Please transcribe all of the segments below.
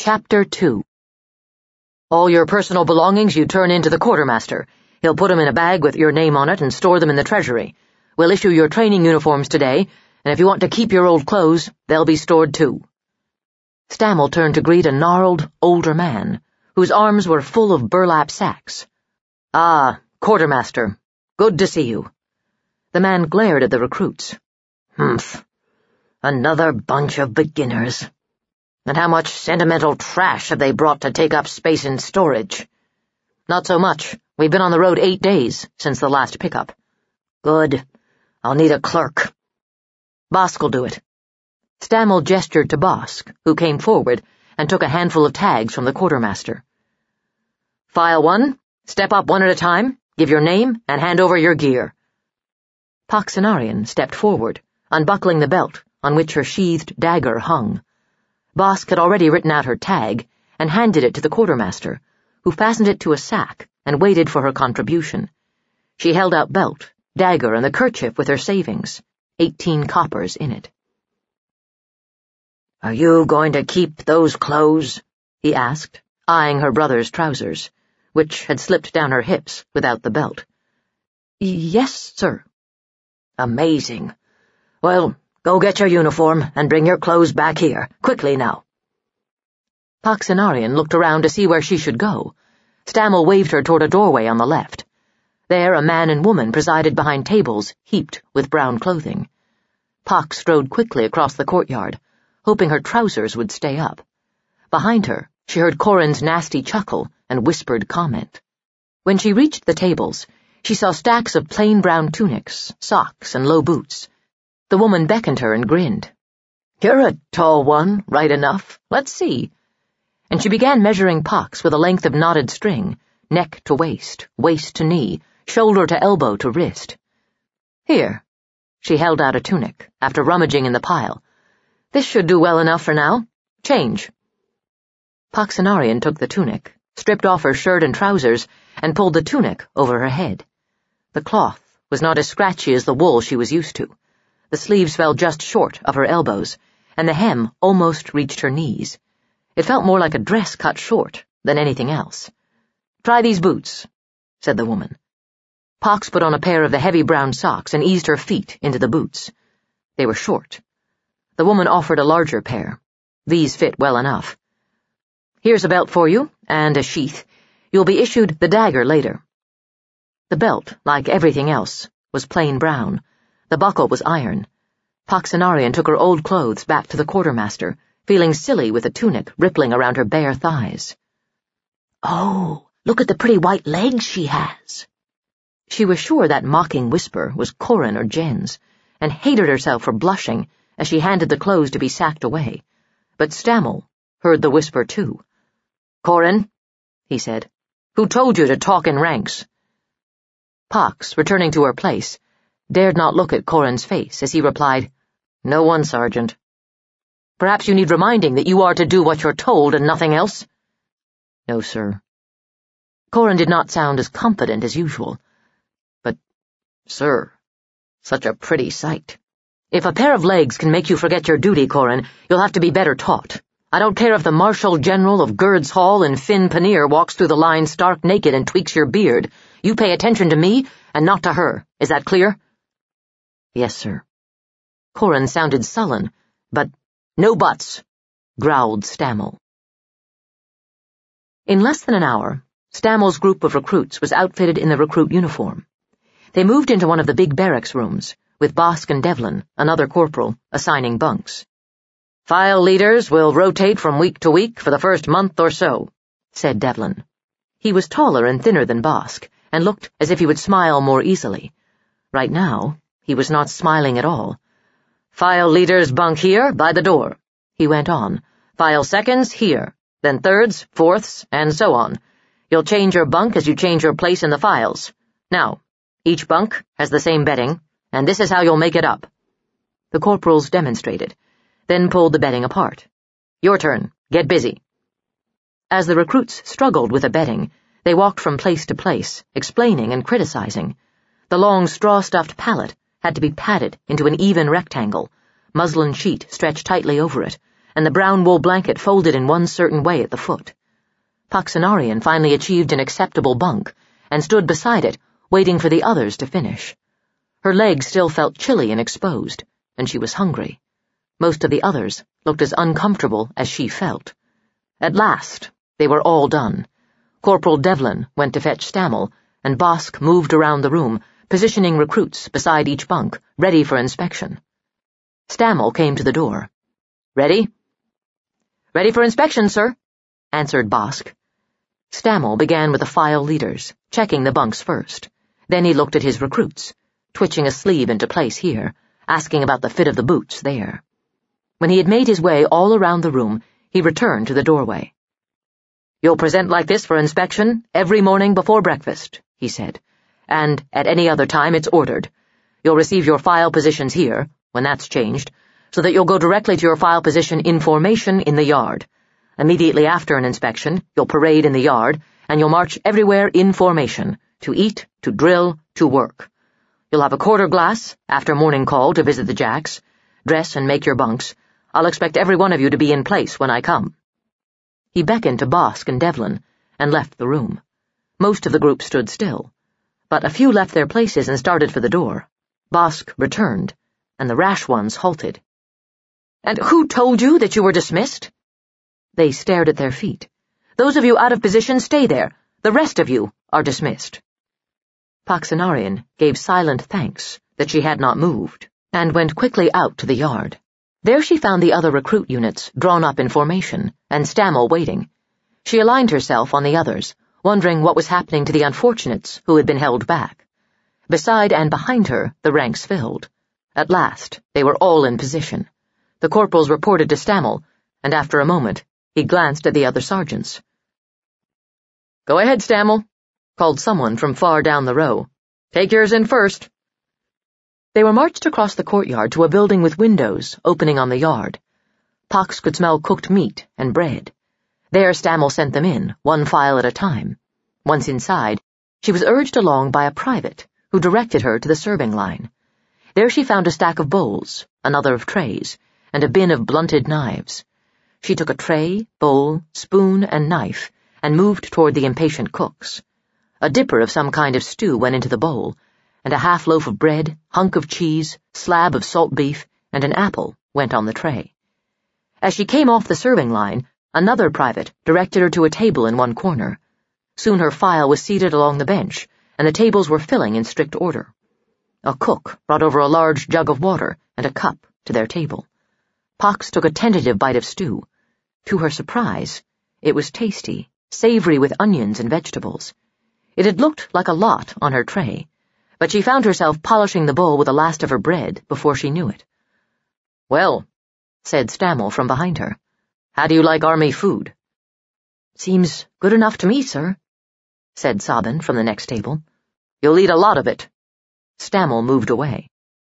Chapter 2. All your personal belongings you turn in to the quartermaster. He'll put them in a bag with your name on it and store them in the treasury. We'll issue your training uniforms today, and if you want to keep your old clothes, they'll be stored too. Stammel turned to greet a gnarled, older man, whose arms were full of burlap sacks. "Ah, quartermaster. Good to see you." The man glared at the recruits. "Humph. Another bunch of beginners. And how much sentimental trash have they brought to take up space in storage?" "Not so much. We've been on the road 8 days since the last pickup." "Good. I'll need a clerk." "Bosk'll do it." Stammel gestured to Bosk, who came forward and took a handful of tags from the quartermaster. "File 1, step up one at a time, give your name, and hand over your gear." Poxenarian stepped forward, unbuckling the belt on which her sheathed dagger hung. Bosk had already written out her tag and handed it to the quartermaster, who fastened it to a sack and waited for her contribution. She held out belt, dagger, and the kerchief with her savings, 18 coppers in it. "Are you going to keep those clothes?" he asked, eyeing her brother's trousers, which had slipped down her hips without the belt. "Yes, sir." "Amazing. Well, go get your uniform and bring your clothes back here, quickly now." Poxenarian looked around to see where she should go. Stammel waved her toward a doorway on the left. There a man and woman presided behind tables heaped with brown clothing. Pox strode quickly across the courtyard, hoping her trousers would stay up. Behind her, she heard Corin's nasty chuckle and whispered comment. When she reached the tables, she saw stacks of plain brown tunics, socks, and low boots. The woman beckoned her and grinned. "You're a tall one, right enough. Let's see." And she began measuring Pox with a length of knotted string, neck to waist, waist to knee, shoulder to elbow to wrist. "Here." She held out a tunic, after rummaging in the pile. "This should do well enough for now. Change." Poxenarian took the tunic, stripped off her shirt and trousers, and pulled the tunic over her head. The cloth was not as scratchy as the wool she was used to. The sleeves fell just short of her elbows, and the hem almost reached her knees. It felt more like a dress cut short than anything else. "Try these boots," said the woman. Pox put on a pair of the heavy brown socks and eased her feet into the boots. They were short. The woman offered a larger pair. These fit well enough. "Here's a belt for you, and a sheath. You'll be issued the dagger later." The belt, like everything else, was plain brown. The buckle was iron. Poxenarian took her old clothes back to the quartermaster, feeling silly with the tunic rippling around her bare thighs. "Oh, look at the pretty white legs she has." She was sure that mocking whisper was Corin or Jen's, and hated herself for blushing as she handed the clothes to be sacked away. But Stammel heard the whisper too. "Corin," he said, "who told you to talk in ranks?" Pox, returning to her place, dared not look at Corin's face as he replied, "No one, Sergeant." "Perhaps you need reminding that you are to do what you're told and nothing else?" "No, sir." Corin did not sound as confident as usual. "But, sir, such a pretty sight." "If a pair of legs can make you forget your duty, Corin, you'll have to be better taught. I don't care if the Marshal General of Gurd's Hall in Finn Paneer walks through the line stark naked and tweaks your beard. You pay attention to me and not to her. Is that clear?" "Yes, sir." Corin sounded sullen, but "No buts," growled Stammel. In less than an hour, Stammel's group of recruits was outfitted in the recruit uniform. They moved into one of the big barracks rooms, with Bosk and Devlin, another corporal, assigning bunks. "File leaders will rotate from week to week for the first month or so," said Devlin. He was taller and thinner than Bosk, and looked as if he would smile more easily. Right now, he was not smiling at all. "File leaders bunk here, by the door," he went on. "File seconds here, then thirds, fourths, and so on. You'll change your bunk as you change your place in the files. Now, each bunk has the same bedding, and this is how you'll make it up." The corporals demonstrated, then pulled the bedding apart. "Your turn. Get busy." As the recruits struggled with the bedding, they walked from place to place, explaining and criticizing. The long straw-stuffed pallet had to be padded into an even rectangle, muslin sheet stretched tightly over it, and the brown wool blanket folded in one certain way at the foot. Poxenarian finally achieved an acceptable bunk and stood beside it, waiting for the others to finish. Her legs still felt chilly and exposed, and she was hungry. Most of the others looked as uncomfortable as she felt. At last, they were all done. Corporal Devlin went to fetch Stammel, and Bosk moved around the room, positioning recruits beside each bunk, ready for inspection. Stammel came to the door. "Ready?" "Ready for inspection, sir," answered Bosk. Stammel began with the file leaders, checking the bunks first. Then he looked at his recruits, twitching a sleeve into place here, asking about the fit of the boots there. When he had made his way all around the room, he returned to the doorway. "You'll present like this for inspection every morning before breakfast," he said, "and at any other time it's ordered. You'll receive your file positions here, when that's changed, so that you'll go directly to your file position in formation in the yard. Immediately after an inspection, you'll parade in the yard, and you'll march everywhere in formation, to eat, to drill, to work. You'll have a quarter glass after morning call to visit the jacks. Dress and make your bunks. I'll expect every one of you to be in place when I come." He beckoned to Bosk and Devlin, and left the room. Most of the group stood still, but a few left their places and started for the door. Bosk returned, and the rash ones halted. "And who told you that you were dismissed?" They stared at their feet. "Those of you out of position, stay there. The rest of you are dismissed." Poxenarian gave silent thanks that she had not moved, and went quickly out to the yard. There she found the other recruit units drawn up in formation, and Stammel waiting. She aligned herself on the others, wondering what was happening to the unfortunates who had been held back. Beside and behind her, the ranks filled. At last, they were all in position. The corporals reported to Stammel, and after a moment, he glanced at the other sergeants. "Go ahead, Stammel," called someone from far down the row. "Take yours in first." They were marched across the courtyard to a building with windows opening on the yard. Pox could smell cooked meat and bread. There Stammel sent them in, one file at a time. Once inside, she was urged along by a private, who directed her to the serving line. There she found a stack of bowls, another of trays, and a bin of blunted knives. She took a tray, bowl, spoon, and knife, and moved toward the impatient cooks. A dipper of some kind of stew went into the bowl, and a half loaf of bread, hunk of cheese, slab of salt beef, and an apple went on the tray. As she came off the serving line, another private directed her to a table in one corner. Soon her file was seated along the bench, and the tables were filling in strict order. A cook brought over a large jug of water and a cup to their table. Pox took a tentative bite of stew. To her surprise, it was tasty, savory with onions and vegetables. It had looked like a lot on her tray, but she found herself polishing the bowl with the last of her bread before she knew it. "Well," said Stammel from behind her, "how do you like army food?" "Seems good enough to me, sir," said Sabin from the next table. "You'll eat a lot of it." Stammel moved away.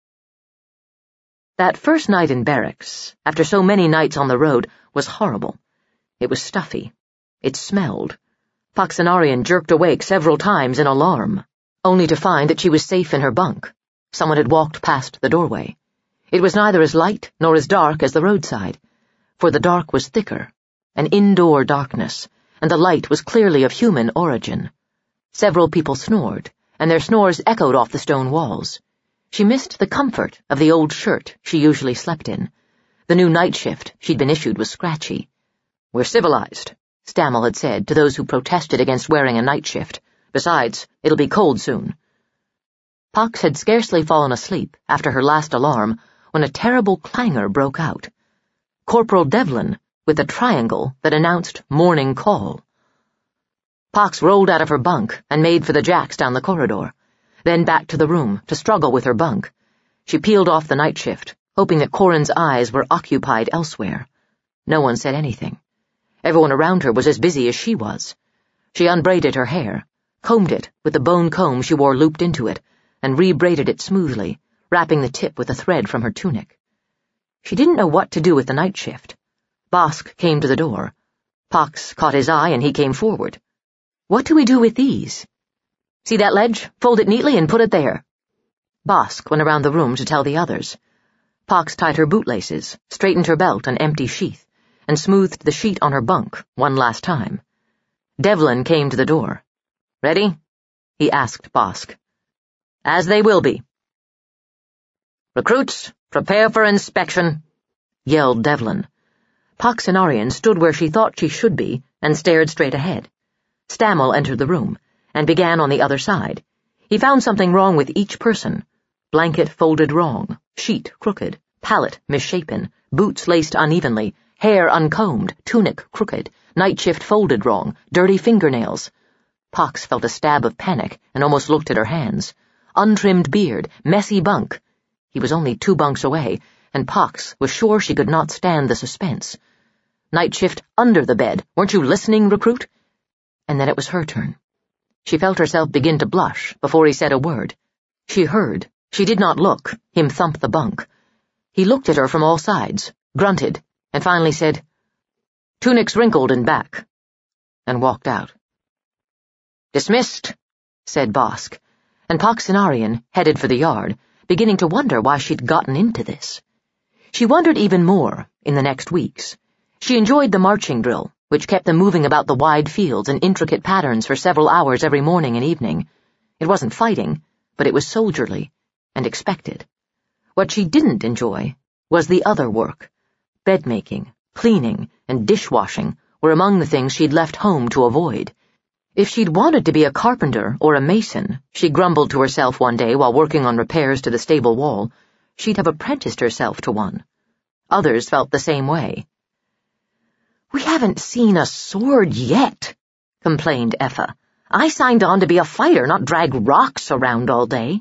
That first night in barracks, after so many nights on the road, was horrible. It was stuffy. It smelled. Poxenarian jerked awake several times in alarm, only to find that she was safe in her bunk. Someone had walked past the doorway. It was neither as light nor as dark as the roadside, for the dark was thicker, an indoor darkness, and the light was clearly of human origin. Several people snored, and their snores echoed off the stone walls. She missed the comfort of the old shirt she usually slept in. The new night shift she'd been issued was scratchy. "We're civilized," Stammel had said to those who protested against wearing a night shift. "Besides, it'll be cold soon." Pox had scarcely fallen asleep after her last alarm when a terrible clangor broke out. Corporal Devlin, with a triangle that announced morning call. Pox rolled out of her bunk and made for the jacks down the corridor, then back to the room to struggle with her bunk. She peeled off the night shift, hoping that Corin's eyes were occupied elsewhere. No one said anything. Everyone around her was as busy as she was. She unbraided her hair, combed it with the bone comb she wore looped into it, and rebraided it smoothly, wrapping the tip with a thread from her tunic. She didn't know what to do with the night shift. Bosk came to the door. Pox caught his eye and he came forward. "What do we do with these?" "See that ledge? Fold it neatly and put it there." Bosk went around the room to tell the others. Pox tied her bootlaces, straightened her belt and empty sheath, and smoothed the sheet on her bunk one last time. Devlin came to the door. "Ready?" he asked Bossk. "As they will be." "Recruits, prepare for inspection," yelled Devlin. Pox Anarian stood where she thought she should be and stared straight ahead. Stammel entered the room and began on the other side. He found something wrong with each person. Blanket folded wrong, sheet crooked, pallet misshapen, boots laced unevenly, hair uncombed, tunic crooked, night shift folded wrong, dirty fingernails. Pox felt a stab of panic and almost looked at her hands. Untrimmed beard, messy bunk. He was only 2 bunks away, and Pox was sure she could not stand the suspense. Night shift under the bed. Weren't you listening, recruit? And then it was her turn. She felt herself begin to blush before he said a word. She heard. She did not look, him thump the bunk. He looked at her from all sides, grunted, and finally said, "Tunic's wrinkled and back," and walked out. "Dismissed," said Bossk, and Pox Anarian headed for the yard, beginning to wonder why she'd gotten into this. She wondered even more in the next weeks. She enjoyed the marching drill, which kept them moving about the wide fields in intricate patterns for several hours every morning and evening. It wasn't fighting, but it was soldierly and expected. What she didn't enjoy was the other work. Bed-making, cleaning, and dishwashing were among the things she'd left home to avoid. If she'd wanted to be a carpenter or a mason, she grumbled to herself one day while working on repairs to the stable wall, she'd have apprenticed herself to one. Others felt the same way. "We haven't seen a sword yet," complained Effa. "I signed on to be a fighter, not drag rocks around all day."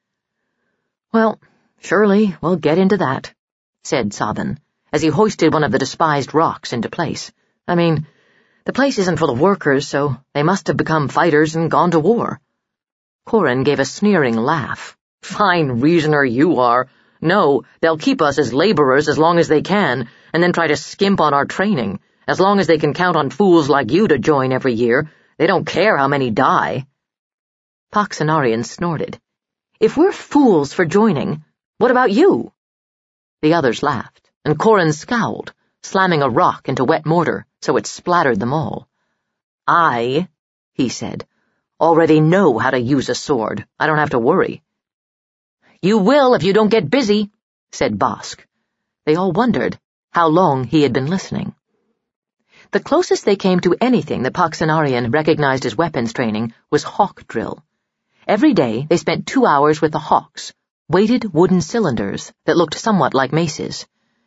"Well, surely we'll get into that," said Sabin, as he hoisted one of the despised rocks into place. "I mean, the place isn't full of workers, so they must have become fighters and gone to war." Corin gave a sneering laugh. "Fine reasoner you are. No, they'll keep us as laborers as long as they can, and then try to skimp on our training. As long as they can count on fools like you to join every year, they don't care how many die." Pox Anarian snorted. "If we're fools for joining, what about you?" The others laughed, and Corin scowled, slamming a rock into wet mortar so it splattered them all. "I," he said, "already know how to use a sword. I don't have to worry." "You will if you don't get busy," said Bossk. They all wondered how long he had been listening. The closest they came to anything that Pox Anarian recognized as weapons training was hawk drill. Every day they spent 2 hours with the hawks, weighted wooden cylinders that looked somewhat like maces.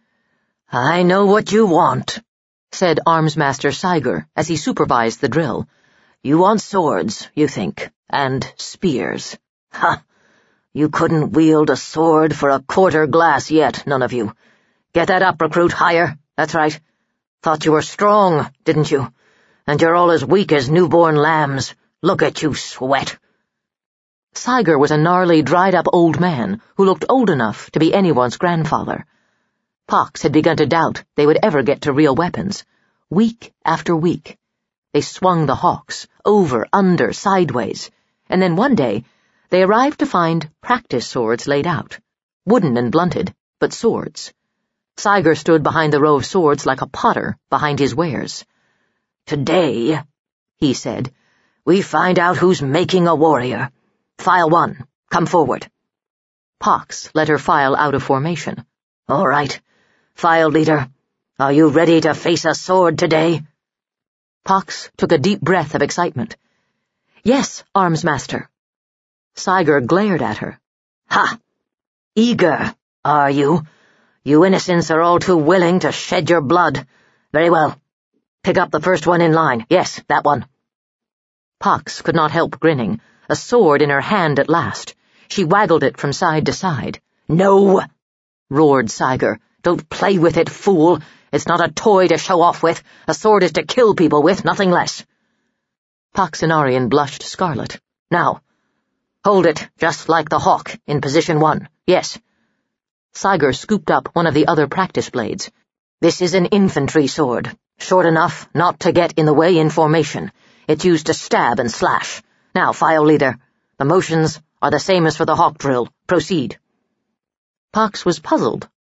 "I know what you want," said Armsmaster Saiger as he supervised the drill. "You want swords, you think, and spears. Ha! You couldn't wield a sword for a quarter glass yet, none of you. Get that up, recruit, higher. That's right. Thought you were strong, didn't you? And you're all as weak as newborn lambs. Look at you sweat." Saiger was a gnarly, dried-up old man who looked old enough to be anyone's grandfather. Pox had begun to doubt they would ever get to real weapons. Week after week, they swung the hawks, over, under, sideways, and then one day they arrived to find practice swords laid out, wooden and blunted, but swords. Saiger stood behind the row of swords like a potter behind his wares. "Today," he said, "we find out who's making a warrior. File 1, come forward." Pox led her file out of formation. "All right, file leader, are you ready to face a sword today?" Pox took a deep breath of excitement. "Yes, Armsmaster." Saiger glared at her. "Ha! Eager, are you? You innocents are all too willing to shed your blood. Very well. Pick up the first one in line. Yes, that one." Pox could not help grinning, a sword in her hand at last. She waggled it from side to side. "No!" roared Saiger. "Don't play with it, fool. It's not a toy to show off with. A sword is to kill people with, nothing less." Pox Anarian blushed scarlet. "Now, hold it, just like the hawk, in position 1. Yes." Saiger scooped up one of the other practice blades. "This is an infantry sword, short enough not to get in the way in formation. It's used to stab and slash. Now, file leader, the motions are the same as for the hawk drill. Proceed." Pox was puzzled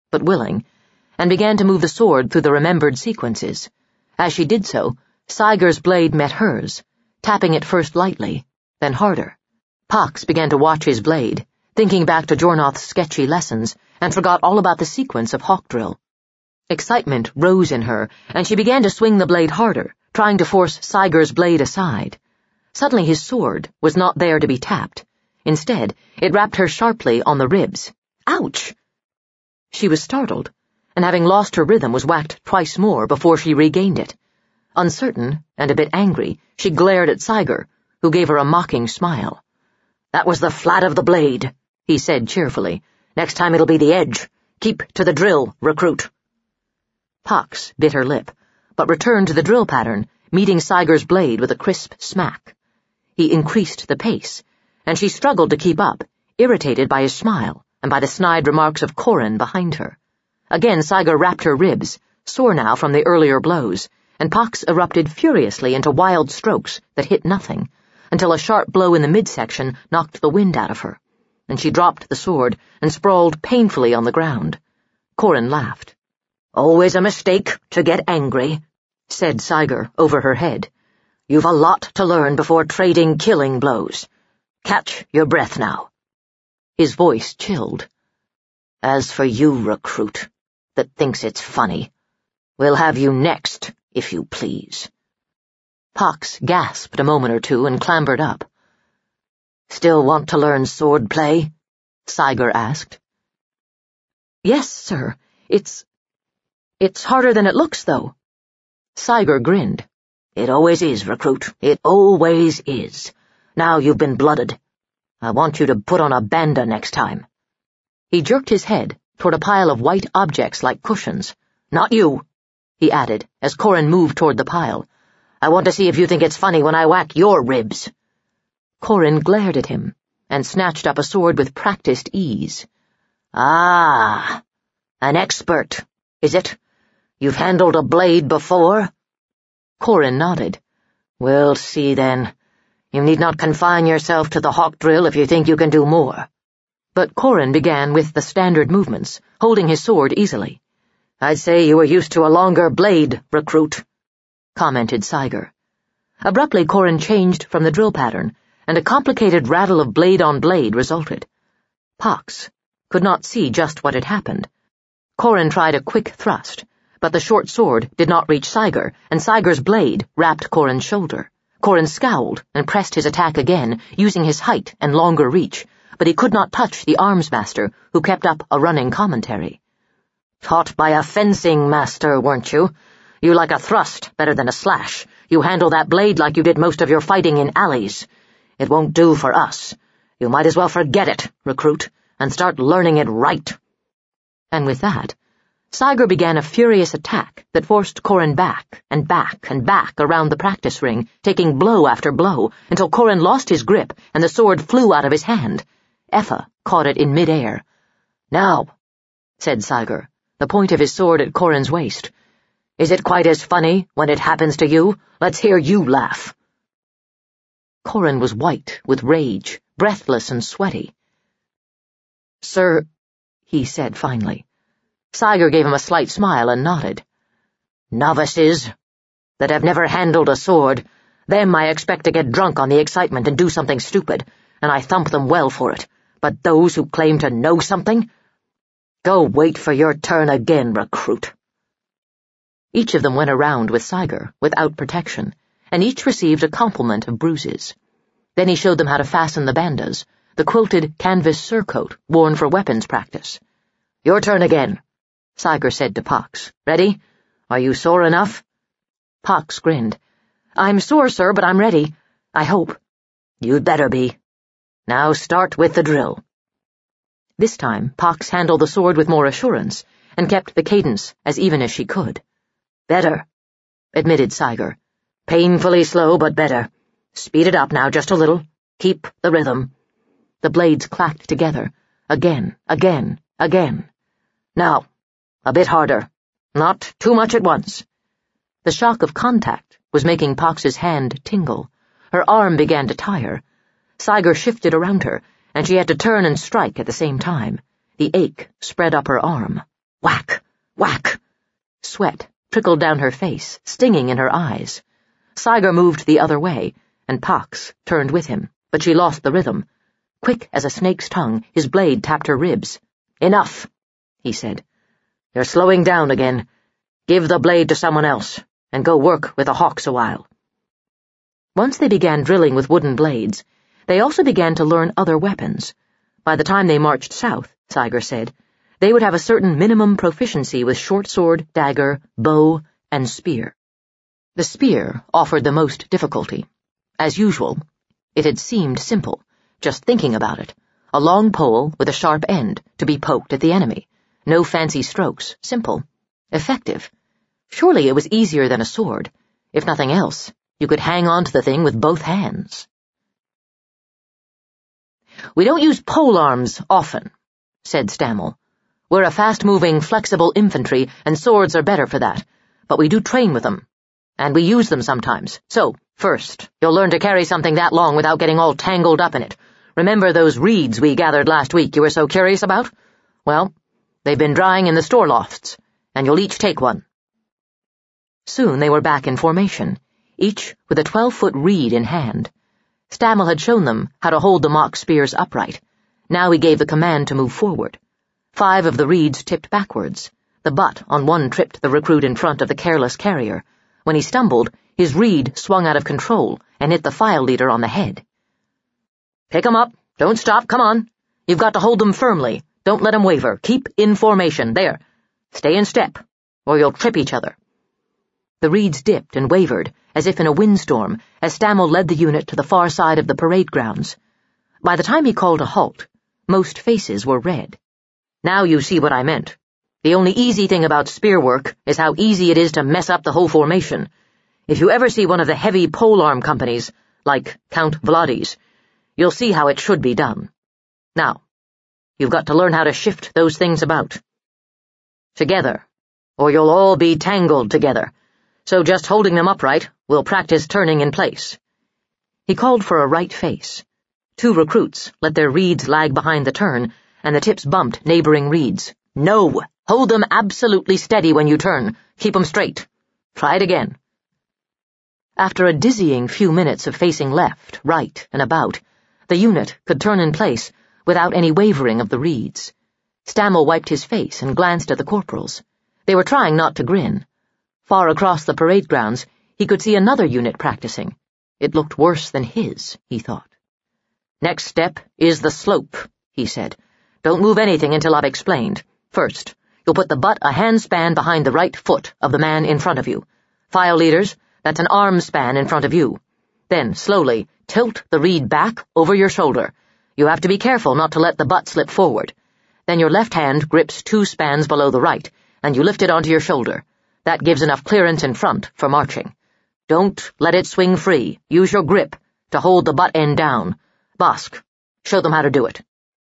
but willing, and began to move the sword through the remembered sequences. As she did so, Saiger's blade met hers, tapping it first lightly, then harder. Pox began to watch his blade, thinking back to Jornoth's sketchy lessons, and forgot all about the sequence of hawk drill. Excitement rose in her, and she began to swing the blade harder, trying to force Saiger's blade aside. Suddenly his sword was not there to be tapped. Instead, it rapped her sharply on the ribs. Ouch! She was startled, and having lost her rhythm was whacked twice more before she regained it. Uncertain, and a bit angry, she glared at Saiger, who gave her a mocking smile. "That was the flat of the blade," he said cheerfully. "Next time it'll be the edge. Keep to the drill, recruit." Pox bit her lip, but returned to the drill pattern, meeting Saiger's blade with a crisp smack. He increased the pace, and she struggled to keep up, irritated by his smile and by the snide remarks of Corin behind her. Again Saiger rapped her ribs, sore now from the earlier blows, and Pox erupted furiously into wild strokes that hit nothing, until a sharp blow in the midsection knocked the wind out of her, and she dropped the sword and sprawled painfully on the ground. Corin laughed. "Always a mistake to get angry," said Saiger over her head. "You've a lot to learn before trading killing blows. Catch your breath now." His voice chilled. "As for you, recruit, that thinks it's funny, we'll have you next, if you please." Pox gasped a moment or two and clambered up. "Still want to learn sword play?" Saiger asked. "Yes, sir. It's harder than it looks, though." Saiger grinned. "It always is, recruit. It always is. Now you've been blooded. I want you to put on a banda next time." He jerked his head toward a pile of white objects like cushions. "Not you," he added, as Corin moved toward the pile. "I want to see if you think it's funny when I whack your ribs." Corin glared at him and snatched up a sword with practiced ease. "Ah, an expert, is it? You've handled a blade before?" Corin nodded. "We'll see then. You need not confine yourself to the hawk drill if you think you can do more." But Corin began with the standard movements, holding his sword easily. "I'd say you were used to a longer blade, recruit," commented Saiger. Abruptly Corin changed from the drill pattern, and a complicated rattle of blade on blade resulted. Pox could not see just what had happened. Corin tried a quick thrust, but the short sword did not reach Saiger, and Saiger's blade rapped Corin's shoulder. Corin scowled and pressed his attack again, using his height and longer reach, but he could not touch the arms master, who kept up a running commentary. "Taught by a fencing master, weren't you? You like a thrust better than a slash. You handle that blade like you did most of your fighting in alleys. It won't do for us. You might as well forget it, recruit, and start learning it right." And with that, Saiger began a furious attack that forced Corin back and back and back around the practice ring, taking blow after blow, until Corin lost his grip and the sword flew out of his hand. Effa caught it in mid-air. "Now," said Saiger, the point of his sword at Corin's waist. "Is it quite as funny when it happens to you? Let's hear you laugh." Corin was white with rage, breathless and sweaty. "Sir," he said finally. Saiger gave him a slight smile and nodded. "Novices that have never handled a sword, them I expect to get drunk on the excitement and do something stupid, and I thump them well for it. But those who claim to know something? Go wait for your turn again, recruit." Each of them went around with Saiger, without protection, and each received a complement of bruises. Then he showed them how to fasten the bandas, the quilted canvas surcoat worn for weapons practice. "Your turn again," Saiger said to Pox. "Ready? Are you sore enough?" Pox grinned. "I'm sore, sir, but I'm ready. I hope." "You'd better be. Now start with the drill." This time Pox handled the sword with more assurance, and kept the cadence as even as she could. "Better," admitted Saiger. "Painfully slow, but better. Speed it up now just a little. Keep the rhythm." The blades clacked together, again, again, again. "Now, a bit harder. Not too much at once." The shock of contact was making Pox's hand tingle. Her arm began to tire. Saiger shifted around her, and she had to turn and strike at the same time. The ache spread up her arm. Whack! Whack! Sweat trickled down her face, stinging in her eyes. Saigar moved the other way, and Pax turned with him, but she lost the rhythm. Quick as a snake's tongue, his blade tapped her ribs. "Enough," he said. "You're slowing down again. Give the blade to someone else, and go work with the hawks a while." Once they began drilling with wooden blades, they also began to learn other weapons. By the time they marched south, Saigar said, they would have a certain minimum proficiency with short sword, dagger, bow, and spear. The spear offered the most difficulty. As usual, it had seemed simple, just thinking about it. A long pole with a sharp end to be poked at the enemy. No fancy strokes, simple. Effective. Surely it was easier than a sword. If nothing else, you could hang on to the thing with both hands. "We don't use polearms often," said Stammel. "We're a fast-moving, flexible infantry, and swords are better for that, but we do train with them. And we use them sometimes. So, first, you'll learn to carry something that long without getting all tangled up in it. Remember those reeds we gathered last week you were so curious about? Well, they've been drying in the store lofts, and you'll each take one." Soon they were back in formation, each with a 12-foot reed in hand. Stammel had shown them how to hold the mock spears upright. Now he gave the command to move forward. 5 of the reeds tipped backwards. The butt on one tripped the recruit in front of the careless carrier. When he stumbled, his reed swung out of control and hit the file leader on the head. "Pick 'em up. Don't stop. Come on. You've got to hold them firmly. Don't let 'em waver. Keep in formation. There. Stay in step, or you'll trip each other." The reeds dipped and wavered, as if in a windstorm, as Stammel led the unit to the far side of the parade grounds. By the time he called a halt, most faces were red. "Now you see what I meant. The only easy thing about spear work is how easy it is to mess up the whole formation. If you ever see one of the heavy polearm companies, like Count Vladi's, you'll see how it should be done. Now, you've got to learn how to shift those things about. Together, or you'll all be tangled together. So just holding them upright, we'll practice turning in place." He called for a right face. 2 recruits let their reeds lag behind the turn, and the tips bumped neighboring reeds. "No! Hold them absolutely steady when you turn. Keep them straight. Try it again." After a dizzying few minutes of facing left, right, and about, the unit could turn in place without any wavering of the reeds. Stammel wiped his face and glanced at the corporals. They were trying not to grin. Far across the parade grounds, he could see another unit practicing. It looked worse than his, he thought. "Next step is the slope," he said. "Don't move anything until I've explained. First, you'll put the butt a hand span behind the right foot of the man in front of you. File leaders, that's an arm span in front of you. Then, slowly, tilt the reed back over your shoulder. You have to be careful not to let the butt slip forward. Then your left hand grips 2 spans below the right, and you lift it onto your shoulder. That gives enough clearance in front for marching. Don't let it swing free. Use your grip to hold the butt end down. Bossk, show them how to do it."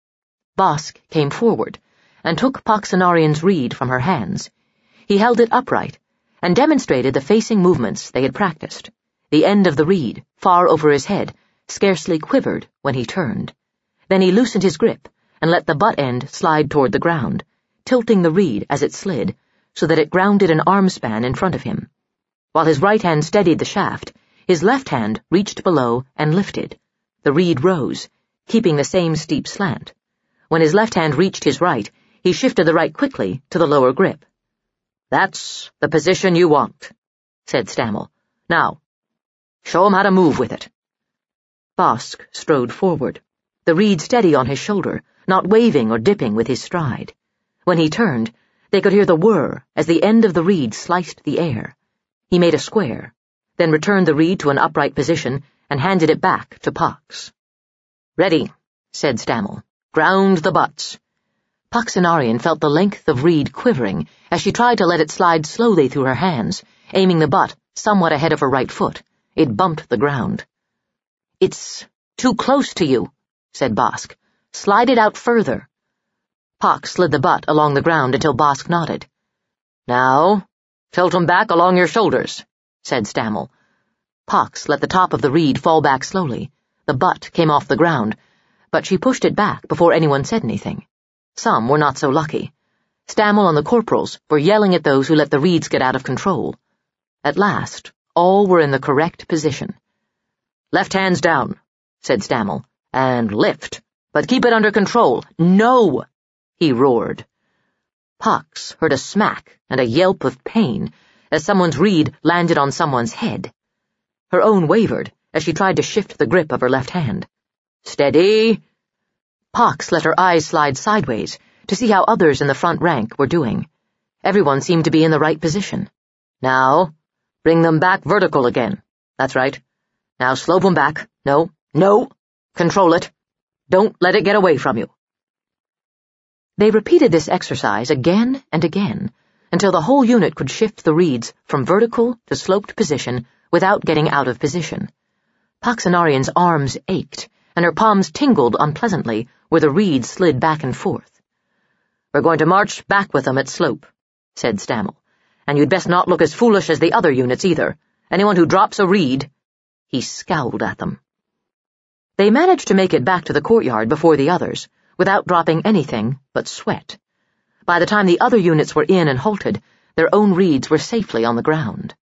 Bossk came forward and took Poxenarian's reed from her hands. He held it upright and demonstrated the facing movements they had practiced. The end of the reed, far over his head, scarcely quivered when he turned. Then he loosened his grip and let the butt end slide toward the ground, tilting the reed as it slid, so that it grounded an arm span in front of him. While his right hand steadied the shaft, his left hand reached below and lifted. The reed rose, keeping the same steep slant. When his left hand reached his right, he shifted the right quickly to the lower grip. "That's the position you want," said Stammel. "Now, show him how to move with it." Bossk strode forward, the reed steady on his shoulder, not waving or dipping with his stride. When he turned, they could hear the whir as the end of the reed sliced the air. He made a square, then returned the reed to an upright position and handed it back to Pox. "Ready," said Stammel. "Ground the butts." Poxenarian felt the length of reed quivering as she tried to let it slide slowly through her hands, aiming the butt somewhat ahead of her right foot. It bumped the ground. "It's too close to you," said Bossk. "Slide it out further." Pox slid the butt along the ground until Bossk nodded. "Now, tilt 'em back along your shoulders," said Stammel. Pox let the top of the reed fall back slowly. The butt came off the ground, but she pushed it back before anyone said anything. Some were not so lucky. Stammel and the corporals were yelling at those who let the reeds get out of control. At last, all were in the correct position. "Left hands down," said Stammel, "and lift, but keep it under control. No!" he roared. Pox heard a smack and a yelp of pain as someone's reed landed on someone's head. Her own wavered as she tried to shift the grip of her left hand. "Steady!" Pox let her eyes slide sideways to see how others in the front rank were doing. Everyone seemed to be in the right position. "Now, bring them back vertical again. That's right. Now slope them back. No. Control it. Don't let it get away from you." They repeated this exercise again and again, until the whole unit could shift the reeds from vertical to sloped position without getting out of position. Poxenarian's arms ached, and her palms tingled unpleasantly where the reeds slid back and forth. "We're going to march back with them at slope," said Stammel, "and you'd best not look as foolish as the other units either. Anyone who drops a reed—" He scowled at them. They managed to make it back to the courtyard before the others, without dropping anything but sweat. By the time the other units were in and halted, their own reeds were safely on the ground.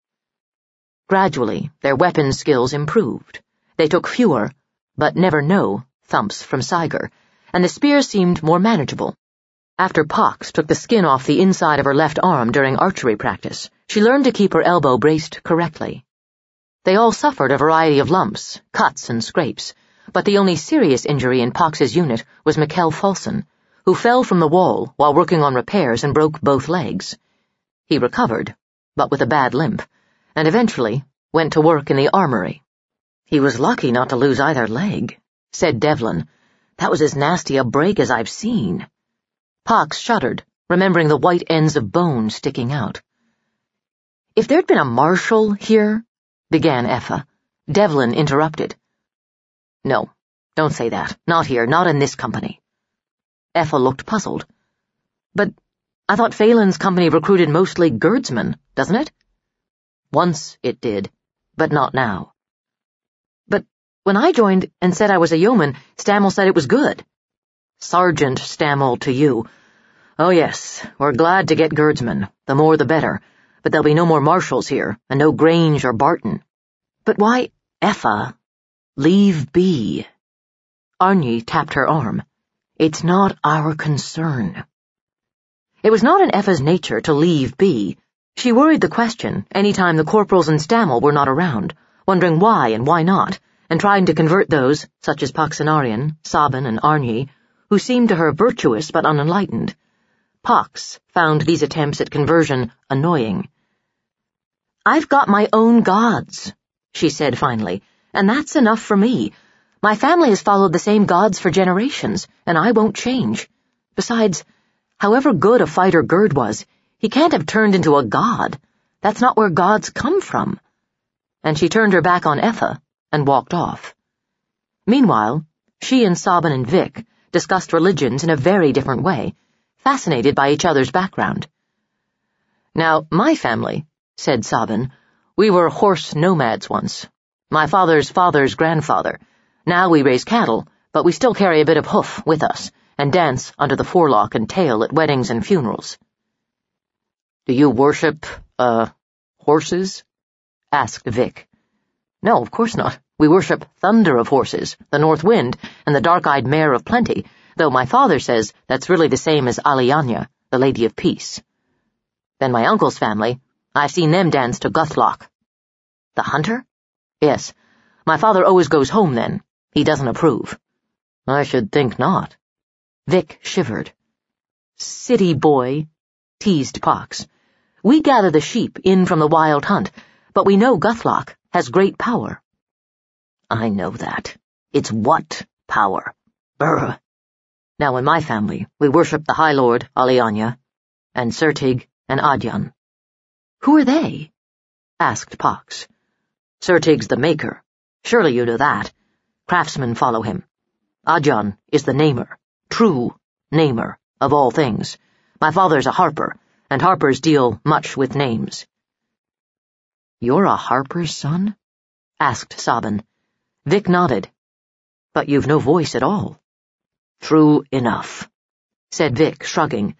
Gradually, their weapons skills improved. They took fewer, but never no, thumps from Siger, and the spears seemed more manageable. After Pox took the skin off the inside of her left arm during archery practice, she learned to keep her elbow braced correctly. They all suffered a variety of lumps, cuts, and scrapes, but the only serious injury in Pox's unit was Mikkel Folson, who fell from the wall while working on repairs and broke both legs. He recovered, but with a bad limp, and eventually went to work in the armory. "He was lucky not to lose either leg," said Devlin. "That was as nasty a break as I've seen." Pox shuddered, remembering the white ends of bone sticking out. "If there'd been a marshal here," began Effa. Devlin interrupted. "No, don't say that. Not here, not in this company." Effa looked puzzled. "But I thought Phelan's company recruited mostly guardsmen, doesn't it?" "Once it did, but not now." "But when I joined and said I was a yeoman, Stammel said it was good." "Sergeant Stammel to you. Oh yes, we're glad to get guardsmen, the more the better, but there'll be no more marshals here, and no Grange or Barton." "But why—" "Effa, leave be." Arnie tapped her arm. "It's not our concern." It was not in Effa's nature to leave be. She worried the question any time the corporals and Stammel were not around, wondering why and why not, and trying to convert those, such as Poxenarian, Sabin, and Arnie, who seemed to her virtuous but unenlightened. Pox found these attempts at conversion annoying. "I've got my own gods," she said finally, "and that's enough for me. My family has followed the same gods for generations, and I won't change. Besides, however good a fighter Gerd was, he can't have turned into a god. That's not where gods come from." And she turned her back on Effa and walked off. Meanwhile, she and Sabin and Vic discussed religions in a very different way, fascinated by each other's background. "Now, my family," said Sabin, "we were horse nomads once. My father's father's grandfather. Now we raise cattle, but we still carry a bit of hoof with us and dance under the forelock and tail at weddings and funerals." "Do you worship, horses?" asked Vic. "No, of course not. We worship Thunder of Horses, the North Wind, and the dark-eyed Mare of Plenty, though my father says that's really the same as Alianya, the Lady of Peace. Then my uncle's family, I've seen them dance to Guthlok." "The hunter?" "Yes. My father always goes home then. He doesn't approve." "I should think not." Vic shivered. "City boy," teased Pox. "We gather the sheep in from the wild hunt, but we know Guthlok has great power." "I know that. It's what power? Brr. Now in my family, we worship the High Lord, Alianya, and Surtig and Adyan." "Who are they?" asked Pox. "Surtig's the maker. Surely you know that. Craftsmen follow him. Adyan is the namer, true namer, of all things. My father's a harper, and harpers deal much with names." "You're a harper's son?" asked Sabin. Vic nodded. "But you've no voice at all." "True enough," said Vic, shrugging.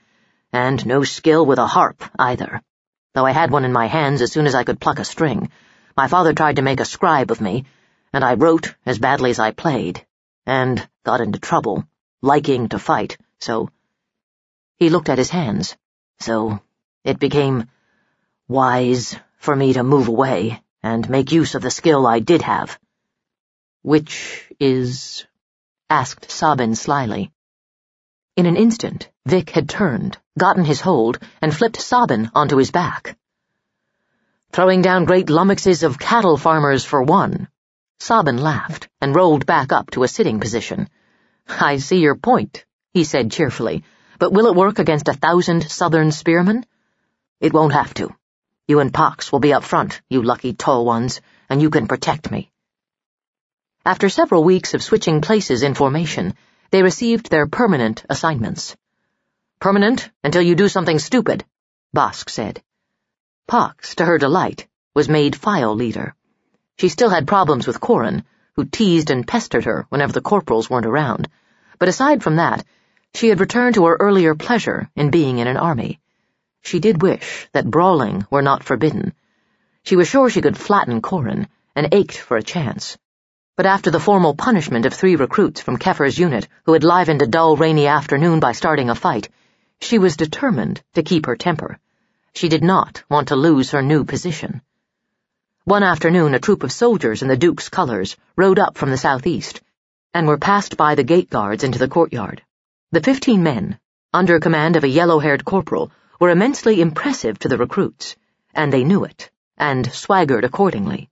and no skill with a harp, either. Though I had one in my hands as soon as I could pluck a string. My father tried to make a scribe of me, and I wrote as badly as I played, and got into trouble, liking to fight, so—" He looked at his hands. "So it became wise for me to move away and make use of the skill I did have." "Which is?" asked Sabin slyly. In an instant, Vic had turned, gotten his hold, and flipped Sabin onto his back. "Throwing down great lummoxes of cattle farmers for one." Sabin laughed and rolled back up to a sitting position. "I see your point," he said cheerfully, "but will it work against 1,000 southern spearmen?" "It won't have to. You and Pox will be up front, you lucky tall ones, and you can protect me." After several weeks of switching places in formation, they received their permanent assignments. "Permanent until you do something stupid," Bossk said. Pox, to her delight, was made file leader. She still had problems with Corin, who teased and pestered her whenever the corporals weren't around, but aside from that, she had returned to her earlier pleasure in being in an army. She did wish that brawling were not forbidden. She was sure she could flatten Corin, and ached for a chance. But after the formal punishment of 3 recruits from Keffer's unit who had livened a dull, rainy afternoon by starting a fight, she was determined to keep her temper. She did not want to lose her new position. One afternoon, a troop of soldiers in the Duke's colors rode up from the southeast and were passed by the gate guards into the courtyard. The 15 men, under command of a yellow-haired corporal, were immensely impressive to the recruits, and they knew it, and swaggered accordingly.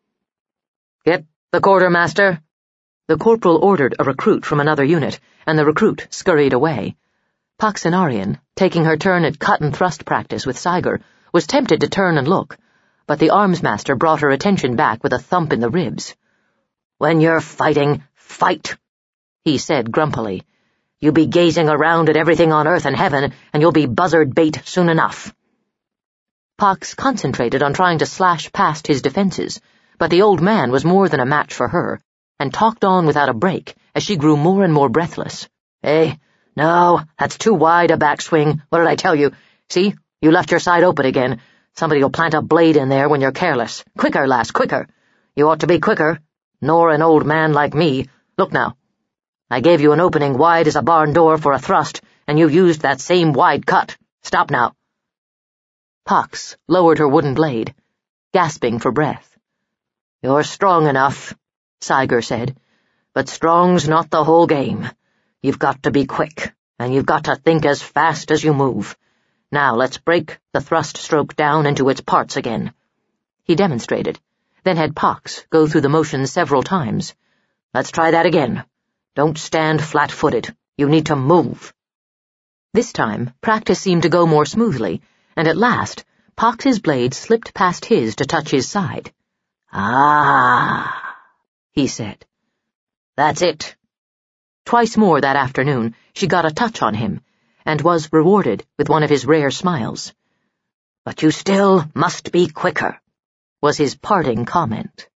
"Get the quartermaster," the corporal ordered a recruit from another unit, and the recruit scurried away. Poxenarian, taking her turn at cut-and-thrust practice with Saigar, was tempted to turn and look, but the arms-master brought her attention back with a thump in the ribs. "When you're fighting, fight," he said grumpily. "You be gazing around at everything on earth and heaven, and you'll be buzzard bait soon enough." Pox concentrated on trying to slash past his defenses, but the old man was more than a match for her, and talked on without a break as she grew more and more breathless. "Hey, no, that's too wide a backswing. What did I tell you? See, you left your side open again. Somebody'll plant a blade in there when you're careless. Quicker, lass, quicker. You ought to be quicker, nor an old man like me. Look now. I gave you an opening wide as a barn door for a thrust, and you used that same wide cut. Stop now." Pox lowered her wooden blade, gasping for breath. "You're strong enough," Saigar said, "but strong's not the whole game. You've got to be quick, and you've got to think as fast as you move. Now let's break the thrust stroke down into its parts again." He demonstrated, then had Pox go through the motions several times. "Let's try that again. Don't stand flat-footed. You need to move." This time, practice seemed to go more smoothly, and at last, Pox's blade slipped past his to touch his side. "Ah," he said. "That's it." Twice more that afternoon, she got a touch on him, and was rewarded with one of his rare smiles. "But you still must be quicker," was his parting comment.